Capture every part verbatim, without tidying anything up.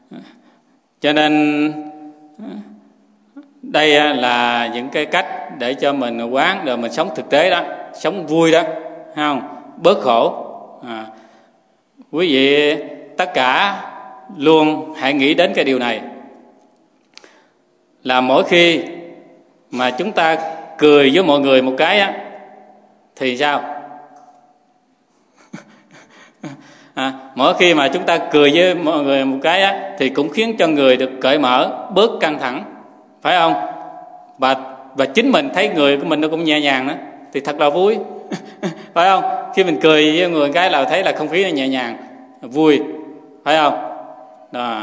Cho nên đây là những cái cách để cho mình quán rồi mình sống thực tế đó, sống vui đó, thấy không? Bớt khổ. À, quý vị tất cả luôn hãy nghĩ đến cái điều này, là mỗi khi mà chúng ta cười với mọi người một cái á, thì sao? À, mỗi khi mà chúng ta cười với mọi người một cái á, thì cũng khiến cho người được cởi mở, bớt căng thẳng, phải không? Và và chính mình thấy người của mình nó cũng nhẹ nhàng đó, thì thật là vui. Phải không? Khi mình cười với người cái là thấy là không khí nó nhẹ nhàng, vui, phải không? Đó.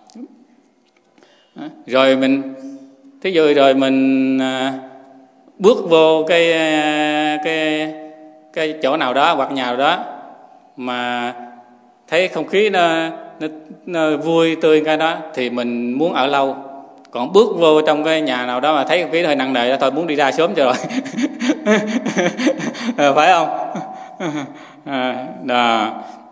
Rồi mình thí dụ rồi mình à, bước vô cái cái cái chỗ nào đó hoặc nhà nào đó mà thấy không khí nó, nó, nó vui tươi cái đó thì mình muốn ở lâu. Còn bước vô trong cái nhà nào đó mà thấy không khí hơi nặng nề đó, thôi muốn đi ra sớm cho rồi. Phải không? À, đó.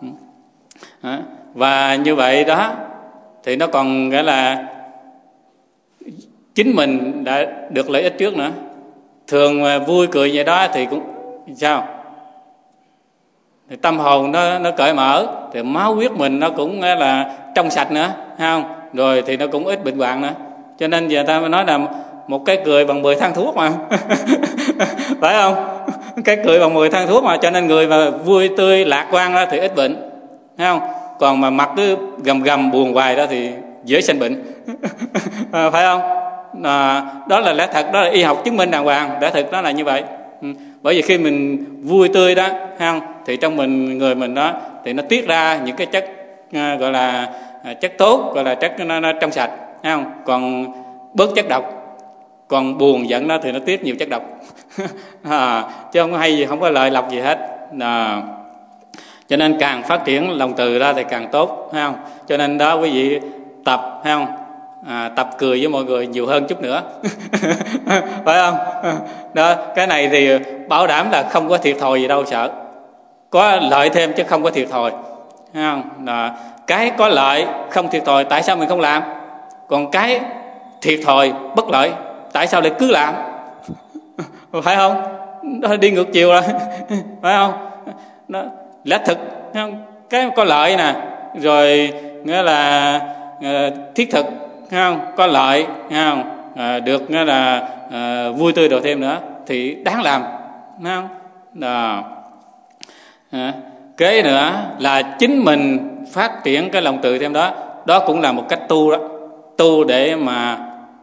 Và như vậy đó thì nó còn nghĩa là chính mình đã được lợi ích trước nữa. Thường mà vui cười vậy đó thì cũng sao? Thì tâm hồn nó nó cởi mở, thì máu huyết mình nó cũng là trong sạch nữa, thấy không? Rồi thì nó cũng ít bệnh hoạn nữa. Cho nên giờ ta mới nói là một cái cười bằng mười thang thuốc mà. Phải không? Cái cười bằng mười thang thuốc mà, cho nên người mà vui tươi lạc quan đó thì ít bệnh, thấy không? Còn mà mặt cứ gầm gầm buồn hoài đó thì dễ sinh bệnh. Phải không? À, đó là lẽ thật, đó là y học chứng minh đàng hoàng, lẽ thật đó là như vậy. Ừ. Bởi vì khi mình vui tươi đó, thấy không? Thì trong mình người mình đó thì nó tiết ra những cái chất à, gọi là à, chất tốt, gọi là chất nó, nó trong sạch, thấy không? Còn bớt chất độc. Còn buồn giận đó thì nó tiết nhiều chất độc. À, chứ không có hay gì, không có lợi lộc gì hết. À, cho nên càng phát triển lòng từ ra thì càng tốt, thấy không? Cho nên đó quý vị tập, thấy không? À, tập cười với mọi người nhiều hơn chút nữa. Phải không? Đó, cái này thì bảo đảm là không có thiệt thòi gì đâu sợ. Có lợi thêm chứ không có thiệt thòi, thấy không? Đó, cái có lợi không thiệt thòi tại sao mình không làm? Còn cái thiệt thòi bất lợi tại sao lại cứ làm? Phải không? Nó đi ngược chiều rồi. Phải không? Nó lẽ thực, cái có lợi nè, rồi nghĩa là uh, thiết thực, thấy không? Có lợi, thấy không? À, được nghĩa là à, vui tươi đồ thêm nữa thì đáng làm, thấy không? Đó. À, kế nữa là chính mình phát triển cái lòng từ thêm đó, đó cũng là một cách tu đó, tu để mà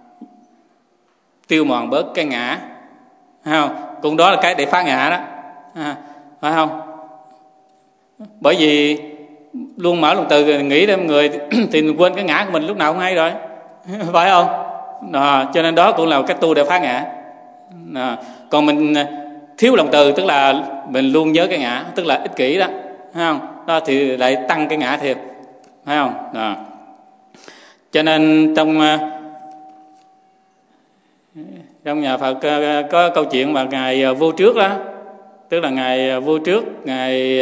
tiêu mòn bớt cái ngã, thấy không? Cũng đó là cái để phá ngã đó, à, phải không? Bởi vì luôn mở lòng từ nghĩ đến người thì mình quên cái ngã của mình lúc nào cũng hay rồi. Phải không? À, cho nên đó cũng là một cách tu để phá ngã. À, còn mình thiếu lòng từ tức là mình luôn nhớ cái ngã, tức là ích kỷ đó, thấy không? Đó thì lại tăng cái ngã thêm, phải không? À. Cho nên trong trong nhà Phật có câu chuyện mà ngài Vô Trước đó, tức là ngài Vô Trước, ngài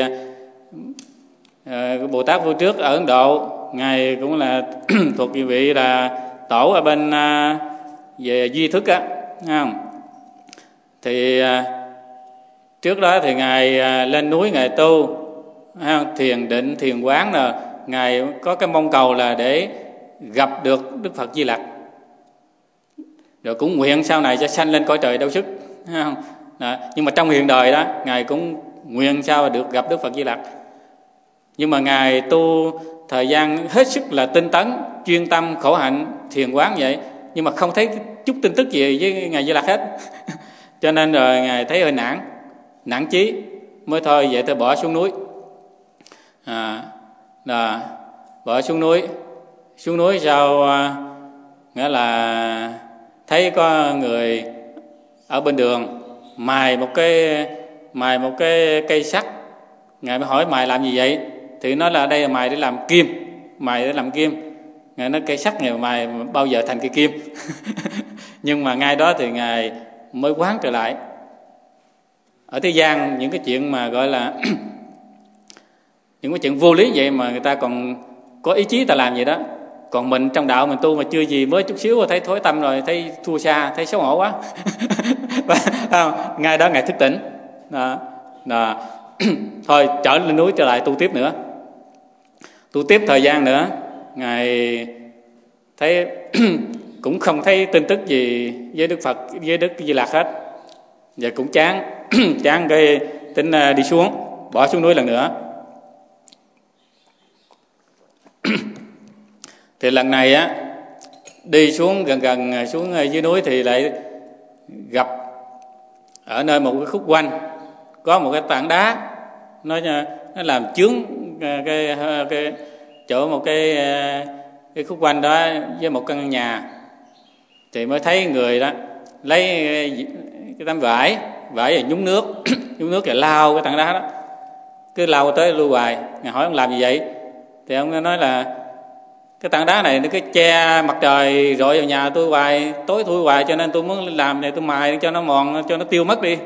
Bồ Tát Vô Trước ở Ấn Độ, ngài cũng là thuộc vị là tổ ở bên về duy thức á, không? Thì trước đó thì ngài lên núi ngài tu, thiền định thiền quán, là ngài có cái mong cầu là để gặp được Đức Phật Di Lặc, rồi cũng nguyện sau này sẽ sanh lên cõi trời Đâu Sức, không? Đó. Nhưng mà trong hiện đời đó ngài cũng nguyện sao được gặp Đức Phật Di Lặc. Nhưng mà ngài tu thời gian hết sức là tinh tấn, chuyên tâm khổ hạnh thiền quán vậy, nhưng mà không thấy chút tin tức gì với ngài Di Lặc hết. Cho nên rồi ngài thấy hơi nản, nản chí, mới thôi vậy tôi bỏ xuống núi. À, là bỏ xuống núi, xuống núi sau à, nghĩa là thấy có người ở bên đường mài một cái mài một cái cây sắt. Ngài mới hỏi mài làm gì vậy? Thì nói là đây là mài để làm kim, mài để làm kim. Ngài nói cây sắt này mài bao giờ thành cây kim? Nhưng mà ngay đó thì ngài mới quán trở lại. Ở thế gian những cái chuyện mà gọi là những cái chuyện vô lý vậy mà người ta còn có ý chí ta làm vậy đó. Còn mình trong đạo mình tu mà chưa gì mới chút xíu thấy thối tâm rồi, thấy thua xa, thấy xấu hổ quá. Ngay đó Ngài thức tỉnh. Đó. Đó. Thôi trở lên núi trở lại tu tiếp nữa. Tu tiếp thời gian nữa, Ngài thấy cũng không thấy tin tức gì với Đức Phật, với Đức Di Lặc hết. Và cũng chán, chán cái tính đi xuống, bỏ xuống núi lần nữa. Thì lần này á, đi xuống gần gần xuống dưới núi thì lại gặp ở nơi một cái khúc quanh có một cái tảng đá, nó nó làm chướng cái, cái, cái chỗ một cái cái khúc quanh đó với một căn nhà. Thì mới thấy người đó lấy cái tấm vải vải và nhúng nước nhúng nước rồi lao cái tảng đá đó, cứ lao tới lui hoài. Ngài hỏi ông làm gì vậy? Thì ông nói là cái tảng đá này nó cứ che mặt trời rọi vào nhà tôi hoài, tối thui hoài, cho nên tôi muốn làm này tôi mài cho nó mòn, cho nó tiêu mất đi.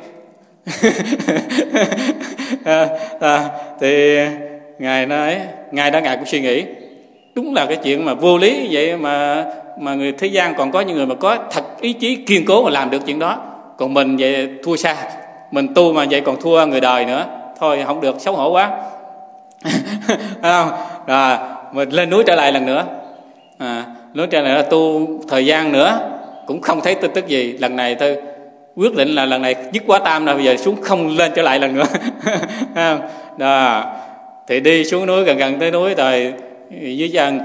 à, à, thì Ngài nói, Ngài đã Ngài cũng suy nghĩ, đúng là cái chuyện mà vô lý vậy mà mà người thế gian còn có những người mà có thật ý chí kiên cố mà làm được chuyện đó, còn mình vậy thua xa, mình tu mà vậy còn thua người đời nữa, thôi không được, xấu hổ quá. Không? Rồi mình lên núi trở lại lần nữa, à, núi trở lại là tu thời gian nữa cũng không thấy tin tức gì. Lần này tôi quyết định là lần này dứt quá tam rồi, bây giờ xuống không lên trở lại lần nữa. Đó. Thì đi xuống núi gần gần tới núi rồi dưới chân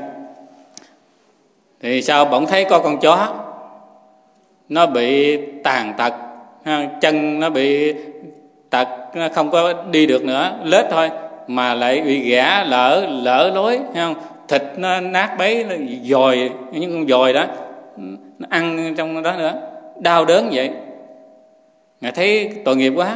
thì sao bỗng thấy có con chó nó bị tàn tật, chân nó bị tật, nó không có đi được nữa, lết thôi mà lại bị ghẻ lỡ lỡ lối, thấy không? Thịt nó nát bấy, nó dồi, những con dồi đó nó ăn trong đó nữa, đau đớn vậy. Ngài thấy tội nghiệp quá,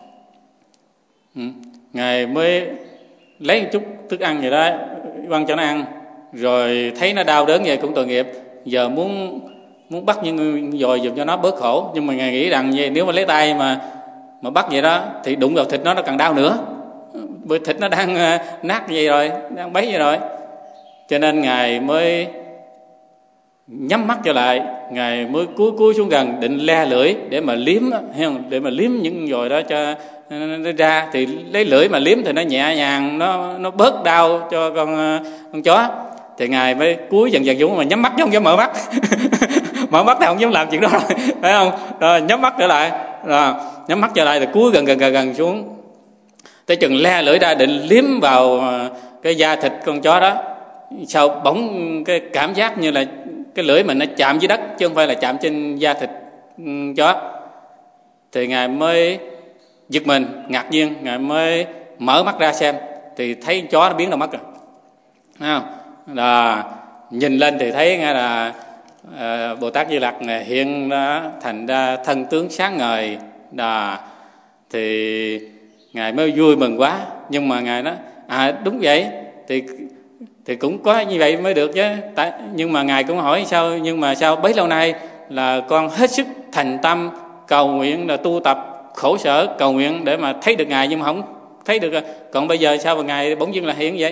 Ngài mới lấy một chút thức ăn vậy đó quăng cho nó ăn, rồi thấy nó đau đớn vậy cũng tội nghiệp, giờ muốn muốn bắt những dồi giùm cho nó bớt khổ. Nhưng mà Ngài nghĩ rằng vậy, nếu mà lấy tay mà mà bắt vậy đó thì đụng vào thịt nó nó càng đau nữa, bởi thịt nó đang nát vậy rồi, đang bấy vậy rồi. Cho nên Ngài mới nhắm mắt trở lại, Ngài mới cúi cúi xuống gần định le lưỡi để mà liếm, để mà liếm những dồi đó cho nó ra. Thì lấy lưỡi mà liếm thì nó nhẹ nhàng, nó nó bớt đau cho con con chó. Thì Ngài mới cúi dần dần xuống mà nhắm mắt chứ không dám mở mắt. Mở mắt thì không dám làm chuyện đó rồi, phải không? Rồi nhắm mắt trở lại, rồi nhắm mắt trở lại thì cúi gần gần gần gần xuống, tới chừng le lưỡi ra định liếm vào cái da thịt con chó đó. Sao bỗng cái cảm giác như là cái lưỡi mình nó chạm dưới đất chứ không phải là chạm trên da thịt chó. Thì Ngài mới giật mình, ngạc nhiên, Ngài mới mở mắt ra xem thì thấy chó nó biến đâu mất rồi, thấy không? Là nhìn lên thì thấy nghe là à, Bồ Tát Di Lặc hiện ra thành ra thân tướng sáng ngời. Đó. Thì Ngài mới vui mừng quá. Nhưng mà Ngài nói à đúng vậy, thì thì cũng có như vậy mới được chứ. Tại, nhưng mà Ngài cũng hỏi sao, nhưng mà sao bấy lâu nay là con hết sức thành tâm cầu nguyện, là tu tập khổ sở cầu nguyện để mà thấy được Ngài, nhưng mà không thấy được. Còn bây giờ sao mà Ngài bỗng dưng là hiện vậy?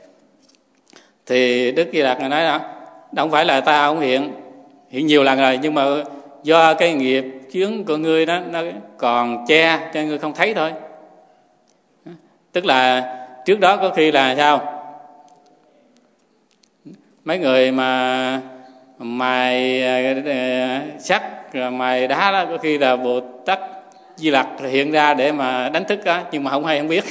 Thì Đức Di Lặc nói đó, không phải là ta không hiện, hiện nhiều lần rồi, nhưng mà do cái nghiệp chướng của ngươi đó nó còn che cho ngươi không thấy thôi. Tức là trước đó có khi là sao, mấy người mà mài sắt mài đá đó, có khi là Bồ Tát Di Lặc hiện ra để mà đánh thức đó, nhưng mà không hay không biết.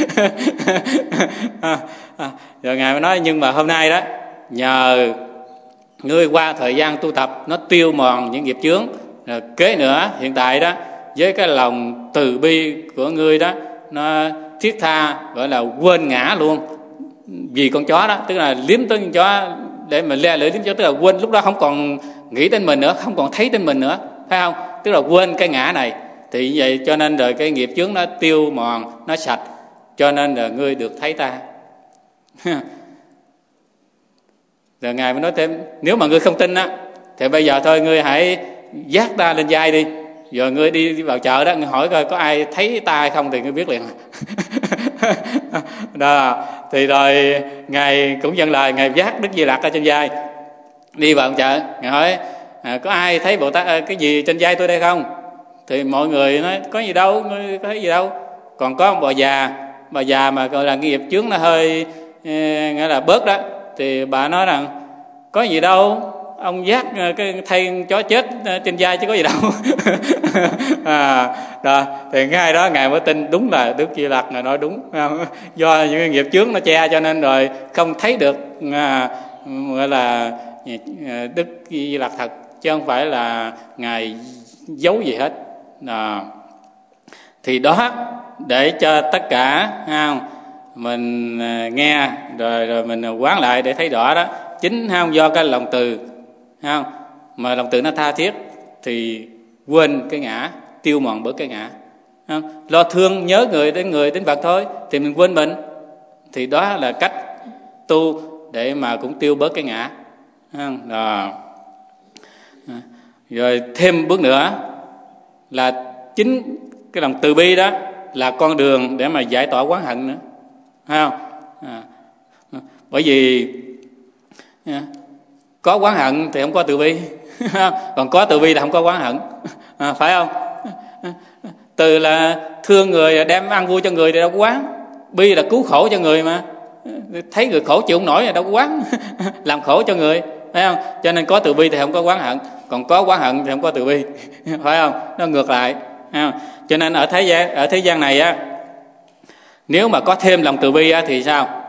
à, à, rồi Ngài mới nói nhưng mà hôm nay đó nhờ ngươi qua thời gian tu tập nó tiêu mòn những nghiệp chướng, rồi kế nữa hiện tại đó với cái lòng từ bi của ngươi đó nó thiết tha, gọi là quên ngã luôn vì con chó đó, tức là liếm tới con chó để mà le lưỡi liếm chó, tức là quên, lúc đó không còn nghĩ đến mình nữa, không còn thấy đến mình nữa, phải không? Tức là quên cái ngã này. Thì vậy cho nên rồi cái nghiệp chướng nó tiêu mòn, nó sạch, cho nên là ngươi được thấy ta. Rồi Ngài mới nói thêm, nếu mà ngươi không tin á thì bây giờ thôi ngươi hãy vác ta lên vai đi, rồi ngươi đi vào chợ đó, ngươi hỏi coi có ai thấy ta hay không thì ngươi biết liền. Đó, thì rồi ngài cũng dâng lời, ngài vác Đức Di Lặc ở trên vai đi vào chợ. Ngài hỏi à, có ai thấy Bồ Tát à, cái gì trên vai tôi đây không? Thì mọi người nói có gì đâu, có thấy gì đâu. Còn có một bà già, bà già mà gọi là nghiệp chướng nó hơi nghĩa là bớt đó, thì bà nói rằng có gì đâu, ông vác cái thay chó chết trên vai chứ có gì đâu. À, đó, thì ngay đó ngài mới tin đúng là Đức Di Lặc ngài nói đúng, do những cái nghiệp chướng nó che cho nên rồi không thấy được à, gọi là Đức Di Lặc thật, chứ không phải là ngài giấu gì hết. À, thì đó để cho tất cả ha, mình nghe rồi rồi mình quán lại để thấy rõ đó, chính không do cái lòng từ không, mà lòng từ nó tha thiết thì quên cái ngã, tiêu mòn bớt cái ngã. Không? Lo thương nhớ người đến người đến vật thôi thì mình quên mình, thì đó là cách tu để mà cũng tiêu bớt cái ngã. Không? Rồi. Rồi thêm bước nữa là chính cái lòng từ bi đó là con đường để mà giải tỏa oán hận nữa, phải không? À, bởi vì à, có oán hận thì không có từ bi, còn có từ bi là không có oán hận, à, phải không? Từ là thương người đem ăn vui cho người thì đâu có oán, bi là cứu khổ cho người mà, thấy người khổ chịu không nổi thì đâu có oán, làm khổ cho người, phải không? Cho nên có từ bi thì không có oán hận, còn có oán hận thì không có từ bi, phải không? Nó ngược lại. À, cho nên ở thế gian ở thế gian này á, nếu mà có thêm lòng từ bi á, thì sao?